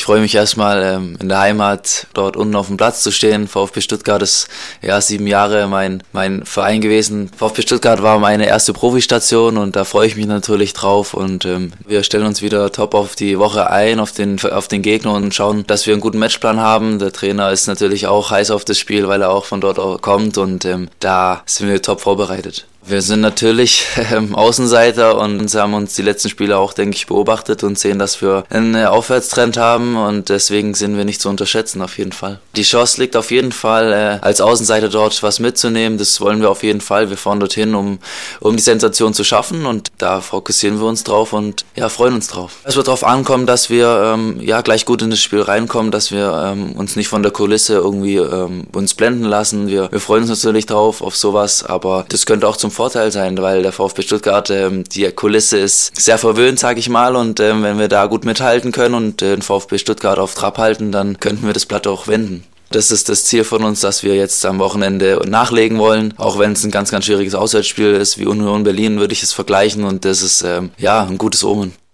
freue mich erstmal in der Heimat dort unten auf dem Platz zu stehen. VfB Stuttgart ist 7 Jahre mein Verein gewesen. VfB Stuttgart war meine erste Profistation und da freue ich mich natürlich drauf. Und wir stellen uns wieder top auf die Woche ein, auf den Gegner und schauen, dass wir einen guten Matchplan haben. Der Trainer ist natürlich auch heiß auf das Spiel, weil er auch von dort kommt und da sind wir top vorbereitet. Wir sind natürlich Außenseiter und haben uns die letzten Spiele auch, denke ich, beobachtet und sehen, dass wir einen Aufwärtstrend haben und deswegen sind wir nicht zu unterschätzen, auf jeden Fall. Die Chance liegt auf jeden Fall, als Außenseiter dort was mitzunehmen, das wollen wir auf jeden Fall. Wir fahren dorthin, um die Sensation zu schaffen und da fokussieren wir uns drauf und freuen uns drauf. Es wird darauf ankommen, dass wir gleich gut in das Spiel reinkommen, dass wir uns nicht von der Kulisse irgendwie uns blenden lassen. Wir freuen uns natürlich drauf, auf sowas, aber das könnte auch zum Vorteil sein, weil der VfB Stuttgart, die Kulisse ist sehr verwöhnt, sage ich mal, und wenn wir da gut mithalten können und den VfB Stuttgart auf Trab halten, dann könnten wir das Blatt auch wenden. Das ist das Ziel von uns, dass wir jetzt am Wochenende nachlegen wollen, auch wenn es ein ganz, ganz schwieriges Auswärtsspiel ist, wie Union Berlin würde ich es vergleichen und das ist ein gutes Omen.